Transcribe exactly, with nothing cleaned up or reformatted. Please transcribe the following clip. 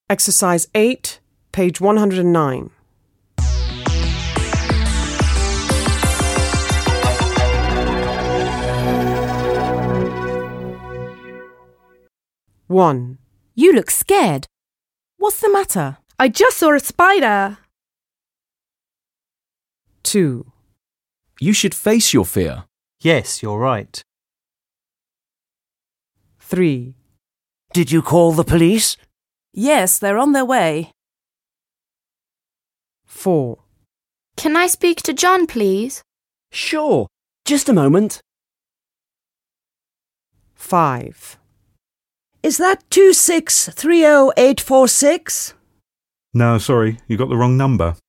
Exercise eight, page one hundred nine. one. You look scared. What's the matter? I just saw a spider. two. You should face your fear. Yes, you're right. three. Did you call the police? Yes, they're on their way. four. Can I speak to John, please? Sure. Just a moment. five. Is that two six three oh eight four six? No, sorry, you got the wrong number.